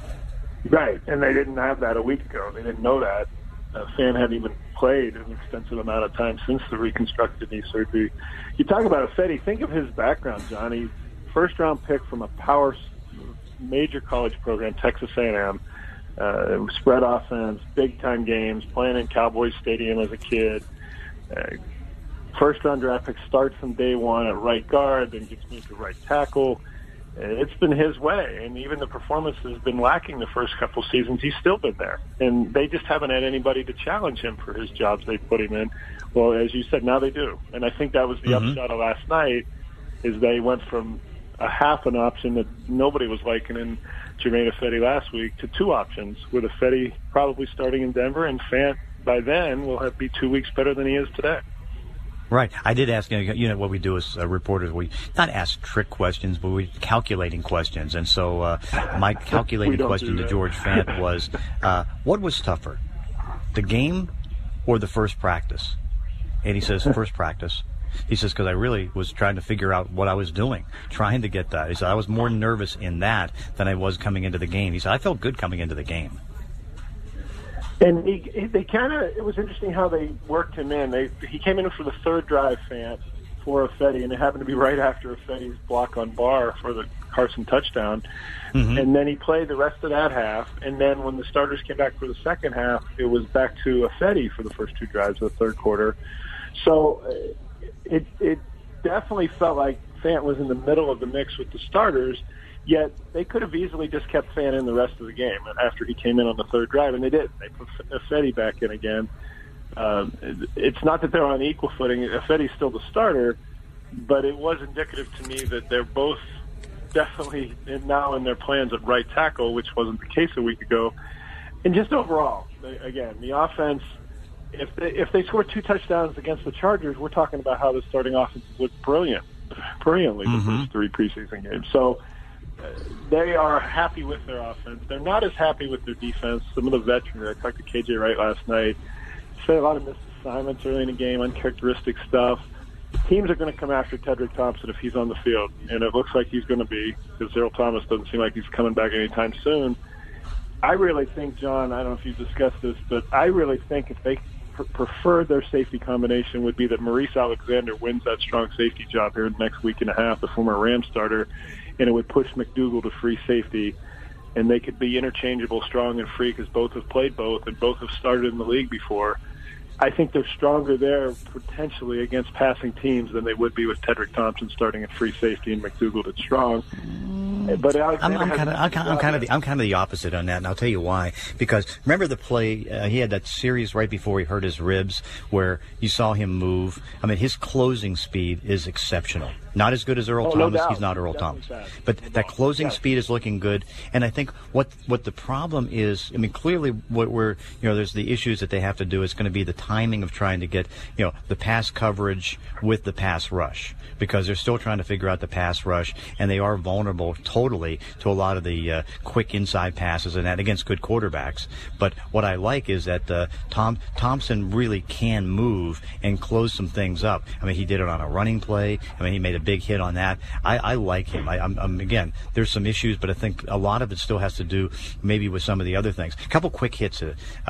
S7: Right, and they didn't have that a week ago. They didn't know that. Uh, Fant hadn't even played an extensive amount of time since the reconstructed knee surgery. You talk about Ifedi, think of his background, Johnny. First-round pick from a power major college program, Texas A and M. Uh, spread offense, big-time games, playing in Cowboys Stadium as a kid. Uh, First-round draft pick, starts from day one at right guard, then gets moved to right tackle. It's been his way, and even the performance has been lacking the first couple seasons. He's still been there, and they just haven't had anybody to challenge him for his jobs they put him in. Well, as you said, now they do, and I think that was the mm-hmm. upshot of last night, is they went from a half an option that nobody was liking in Germain Ifedi last week to two options, with Ifedi probably starting in Denver, and Fant by then will have be two weeks better than he is today.
S3: Right. I did ask, you know, what we do as uh, reporters, we not ask trick questions, but we calculating questions. And so uh, my calculating question to George Fant was, uh, what was tougher, the game or the first practice? And he says, first practice. He says, because I really was trying to figure out what I was doing, trying to get that. He said, I was more nervous in that than I was coming into the game. He said, I felt good coming into the game.
S7: And he, he, they kind of, it was interesting how they worked him in. They, he came in for the third drive, Fant, for Ifedi, and it happened to be right after Ifedi's block on Barr for the Carson touchdown. Mm-hmm. And then he played the rest of that half, and then when the starters came back for the second half, it was back to Ifedi for the first two drives of the third quarter. So it, it definitely felt like Fant was in the middle of the mix with the starters, yet they could have easily just kept Fant in the rest of the game after he came in on the third drive, and they did. They put Ifedi back in again. Um, it's not that they're on equal footing. Ifedi's still the starter, but it was indicative to me that they're both definitely in now in their plans at right tackle, which wasn't the case a week ago. And just overall, they, again, the offense, if they, if they score two touchdowns against the Chargers, we're talking about how the starting offense looked brilliant, brilliantly mm-hmm. the first three preseason games. So, they are happy with their offense. They're not as happy with their defense. Some of the veterans, I talked to K J Wright last night, said a lot of missed assignments early in the game, uncharacteristic stuff. Teams are going to come after Tedrick Thompson if he's on the field, and it looks like he's going to be, because Earl Thomas doesn't seem like he's coming back anytime soon. I really think, John, I don't know if you've discussed this, but I really think if they pr- prefer their safety combination would be that Maurice Alexander wins that strong safety job here in the next week and a half, the former Rams starter, and it would push McDougal to free safety, and they could be interchangeable, strong and free, because both have played both and both have started in the league before. I think they're stronger there potentially against passing teams than they would be with Tedrick Thompson starting at free safety and McDougal at strong. But
S3: I'm, I'm kind of, I'm, I'm kind of the, I'm kind of the opposite on that, and I'll tell you why. Because remember the play uh, he had that series right before he hurt his ribs, where you saw him move. I mean, his closing speed is exceptional. Not as good as Earl
S7: oh,
S3: Thomas.
S7: No
S3: He's not Earl
S7: Definitely
S3: Thomas,
S7: fast.
S3: but that closing yes. speed is looking good. And I think what what the problem is, I mean, clearly what we're, you know, there's the issues that they have to do. It's going to be the timing of trying to get, you know, the pass coverage with the pass rush, because they're still trying to figure out the pass rush, and they are vulnerable totally to a lot of the uh, quick inside passes and that against good quarterbacks. But what I like is that uh, Tom Thompson really can move and close some things up. I mean, he did it on a running play. I mean, he made a big hit on that. I, I like him. I, I'm, I'm again, there's some issues, but I think a lot of it still has to do maybe with some of the other things. A couple quick hits. Uh,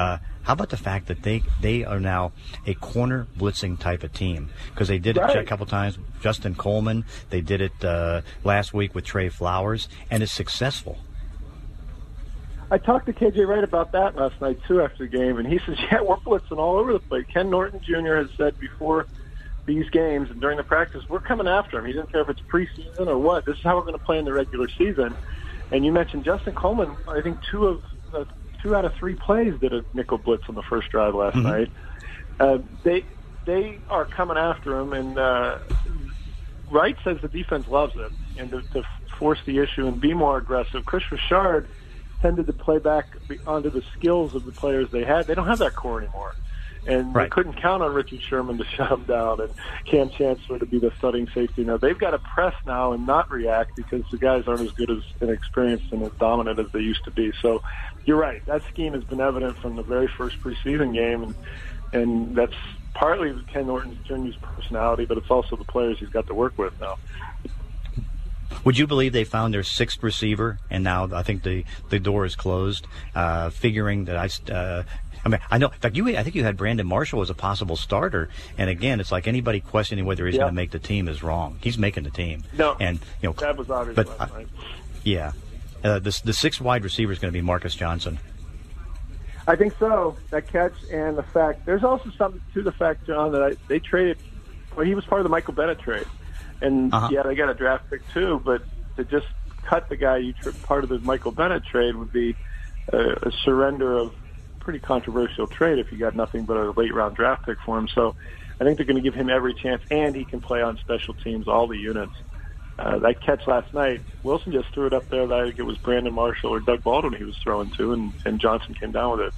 S3: how about the fact that they, they are now a corner blitzing type of team? Because they did it
S7: Right.
S3: a couple times. Justin Coleman, they did it uh, last week with Trey Flowers, and it's successful.
S7: I talked to K J Wright about that last night, too, after the game, and he says, yeah, we're blitzing all over the place. Ken Norton Junior has said before these games and during the practice, we're coming after him. He doesn't care if it's preseason or what. This is how we're going to play in the regular season. And you mentioned Justin Coleman. I think two of uh, two out of three plays did a nickel blitz on the first drive last
S3: Mm-hmm.
S7: night. Uh, they they are coming after him, and uh, Wright says the defense loves it, and to, to force the issue and be more aggressive. Chris Richard tended to play back onto the skills of the players they had. They don't have that core anymore. And
S3: Right.
S7: they couldn't count on Richard Sherman to shut him down and Cam Chancellor to be the thudding safety. Now, they've got to press now and not react because the guys aren't as good as and experienced and as dominant as they used to be. So you're right. That scheme has been evident from the very first preseason game, and, and that's partly Ken Norton Junior's personality, but it's also the players he's got to work with now.
S3: Would you believe they found their sixth receiver, and now I think the, the door is closed, uh, figuring that I, uh, I mean, I know, in fact, you, I think you had Brandon Marshall as a possible starter, and again, it's like anybody questioning whether he's
S7: Yeah.
S3: going to make the team is wrong. He's making the team.
S7: No,
S3: and, you know,
S7: that was obvious
S3: but,
S7: last
S3: uh,
S7: night.
S3: Yeah. Uh, the, the sixth wide receiver is going to be Marcus Johnson.
S7: I think so. That catch and the fact there's also something to the fact, John, that I, they traded. Well, he was part of the Michael Bennett trade, and
S3: Uh-huh.
S7: yeah, they got a draft pick too. But to just cut the guy you tri- part of the Michael Bennett trade would be a, a surrender of pretty controversial trade if you got nothing but a late round draft pick for him. So I think they're going to give him every chance, and he can play on special teams, all the units. Uh, that catch last night, Wilson just threw it up there. I think it was Brandon Marshall or Doug Baldwin he was throwing to, and, and Johnson came down with it.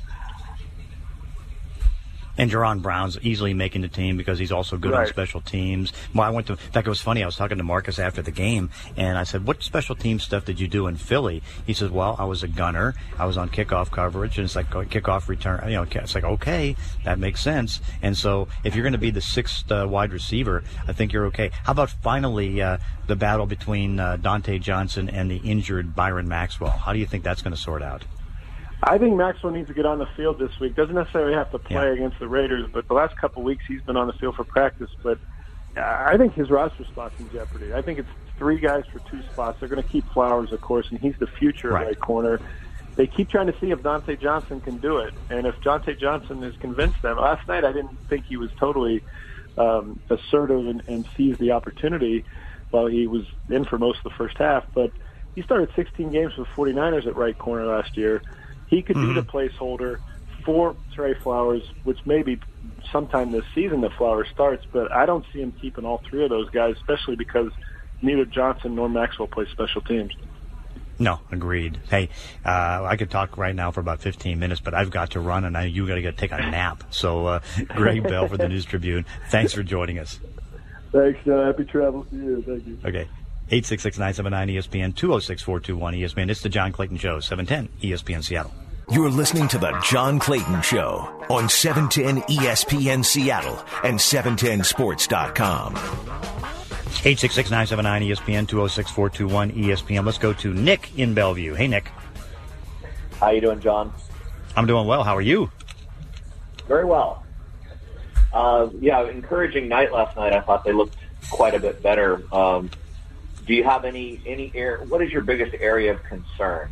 S3: And Jerron Brown's easily making the team because he's also good on
S7: Right.
S3: special teams. Well, I went to, in fact, it was funny. I was talking to Marcus after the game, and I said, what special team stuff did you do in Philly? He says, well, I was a gunner. I was on kickoff coverage, and it's like kickoff return. You know, it's like, okay, that makes sense. And so if you're going to be the sixth uh, wide receiver, I think you're okay. How about finally uh, the battle between uh, Dante Johnson and the injured Byron Maxwell? How do you think that's going to sort out?
S7: I think Maxwell needs to get on the field this week. Doesn't necessarily have to play
S3: Yeah.
S7: against the Raiders, but the last couple of weeks he's been on the field for practice. But uh, I think his roster spot's in jeopardy. I think it's three guys for two spots. They're going to keep Flowers, of course, and he's the future
S3: Right.
S7: right corner. They keep trying to see if Dante Johnson can do it. And if Dante Johnson has convinced them, last night I didn't think he was totally um, assertive and, and seized the opportunity while he was in for most of the first half. But he started sixteen games with 49ers at right corner last year. He could
S3: Mm-hmm.
S7: be the placeholder for Trey Flowers, which maybe sometime this season the Flowers starts, but I don't see him keeping all three of those guys, especially because neither Johnson nor Maxwell play special teams.
S3: No, agreed. Hey, uh, I could talk right now for about fifteen minutes, but I've got to run, and I, you got to get take a nap. So, uh, Greg Bell for the News Tribune, thanks for joining us.
S7: Thanks, John. Happy travels to you. Thank you.
S3: Okay. eight six six, nine seven nine, E S P N, two oh six, four two one, E S P N. It's the John Clayton Show, seven ten E S P N Seattle.
S1: You're listening to the John Clayton Show on seven ten E S P N Seattle and seven ten sports dot com.
S3: eight six six, nine seven nine, E S P N, two oh six, four two one, E S P N. Let's go to Nick in Bellevue. Hey, Nick.
S8: How you doing, John?
S3: I'm doing well. How are you?
S8: Very well. Uh, yeah, encouraging night last night. I thought they looked quite a bit better. Um, do you have any any air? What is your biggest area of concern?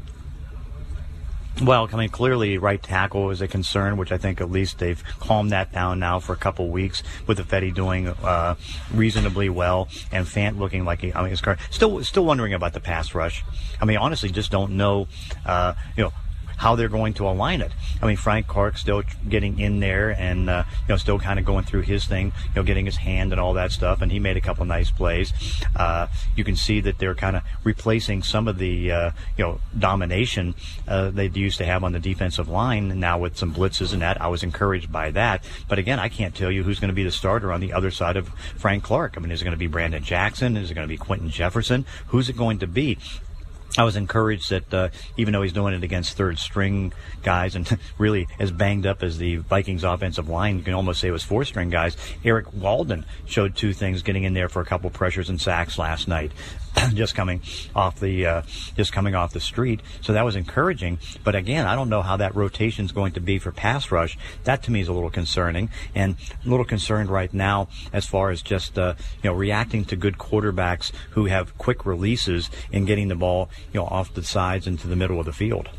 S3: Well, I mean, clearly right tackle is a concern, which I think at least they've calmed that down now for a couple of weeks with Ifedi doing uh, reasonably well and Fant looking like he, I mean, his car. Still, still wondering about the pass rush. I mean, honestly, just don't know, uh, you know, how they're going to align it. I mean, Frank Clark still getting in there and, uh, you know, still kind of going through his thing, you know, getting his hand and all that stuff, and he made a couple nice plays. Uh, you can see that they're kind of replacing some of the, uh, you know, domination uh, they used to have on the defensive line now with some blitzes and that. I was encouraged by that. But again, I can't tell you who's going to be the starter on the other side of Frank Clark. I mean, is it going to be Brandon Jackson? Is it going to be Quentin Jefferson? Who's it going to be? I was encouraged that uh, even though he's doing it against third-string guys and really as banged up as the Vikings offensive line, you can almost say it was four-string guys, Eric Walden showed two things, getting in there for a couple pressures and sacks last night. just coming off the uh, just coming off the street. So that was encouraging. But again, I don't know how that rotation is going to be for pass rush. That to me is a little concerning, and a little concerned right now as far as just uh, you know reacting to good quarterbacks who have quick releases and getting the ball you know off the sides into the middle of the field.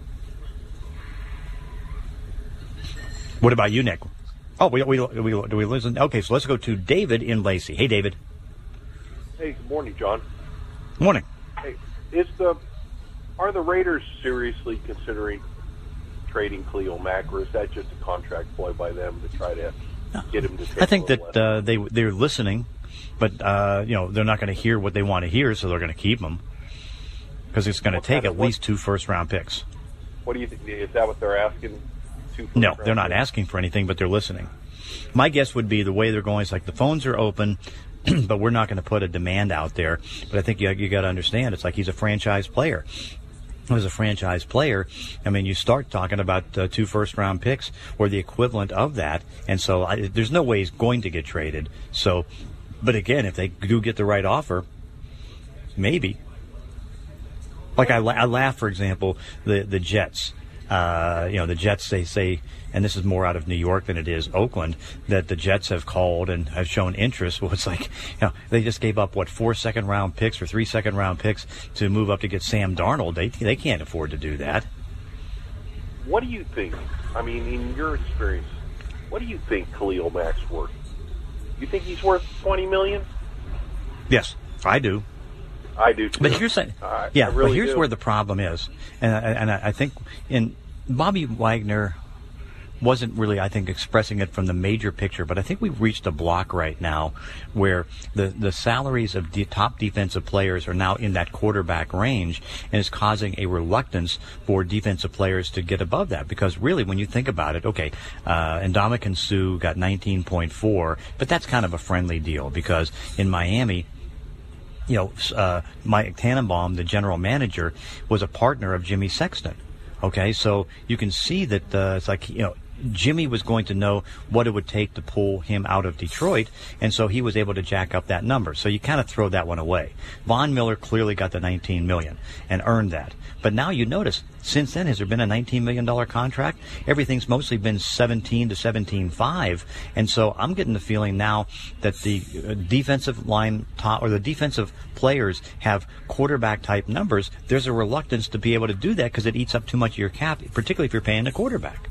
S3: What about you, Nick? Oh, we we we do we listen? Okay, so let's go to David in Lacey. Hey, David.
S9: Hey, good morning, John.
S3: Morning.
S9: Hey, is the are the Raiders seriously considering trading Khalil Mack, or is that just a contract ploy by them to try to get him to take
S3: I think
S9: a
S3: that uh, they they're listening, but uh, you know they're not going to hear what they want to hear, so they're going to keep him because it's going to take at least two first round picks.
S9: What do you think? Is that what they're asking? Two
S3: no, they're not asking for anything, but they're listening. My guess would be the way they're going is like the phones are open. But we're not going to put a demand out there. But I think you, you got to understand, it's like he's a franchise player. As a franchise player, I mean, you start talking about uh, two first-round picks or the equivalent of that, and so I, there's no way he's going to get traded. So, but again, if they do get the right offer, maybe. Like I, I laugh, for example, the the Jets. Uh, you know, the Jets, they say, and this is more out of New York than it is Oakland, that the Jets have called and have shown interest. Well, it's like, you know, they just gave up, what, four second-round picks or three second-round picks to move up to get Sam Darnold. They they can't afford to do that.
S9: What do you think? I mean, in your experience, what do you think Khalil Mack's worth? You think he's worth twenty million dollars?
S3: Yes, I do.
S9: I do too.
S3: But here's a,
S9: I,
S3: yeah,
S9: I really
S3: but here's
S9: do.
S3: where the problem is, and and I think in Bobby Wagner wasn't really, I think, expressing it from the major picture, but I think we've reached a block right now where the the salaries of the top defensive players are now in that quarterback range, and it's causing a reluctance for defensive players to get above that. Because really, when you think about it, okay, uh, Ndamukong Suh got nineteen point four, but that's kind of a friendly deal because in Miami, you know, uh, Mike Tannenbaum, the general manager, was a partner of Jimmy Sexton. Okay, so you can see that uh, it's like, you know, Jimmy was going to know what it would take to pull him out of Detroit, and so he was able to jack up that number. So you kind of throw that one away. Von Miller clearly got the nineteen million dollars and earned that. But now you notice, since then, has there been a nineteen million dollars contract? Everything's mostly been seventeen to seventeen point five, and so I'm getting the feeling now that the defensive line top, or the defensive players have quarterback-type numbers. There's a reluctance to be able to do that because it eats up too much of your cap, particularly if you're paying a quarterback.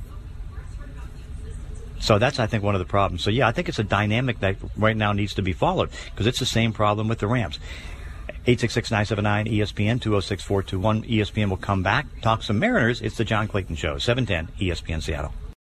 S3: So that's, I think, one of the problems. So, yeah, I think it's a dynamic that right now needs to be followed because it's the same problem with the Rams. eight six six, nine seven nine, E S P N, two oh six, four two one. E S P N will come back, talk some Mariners. It's the John Clayton Show, seven ten E S P N Seattle.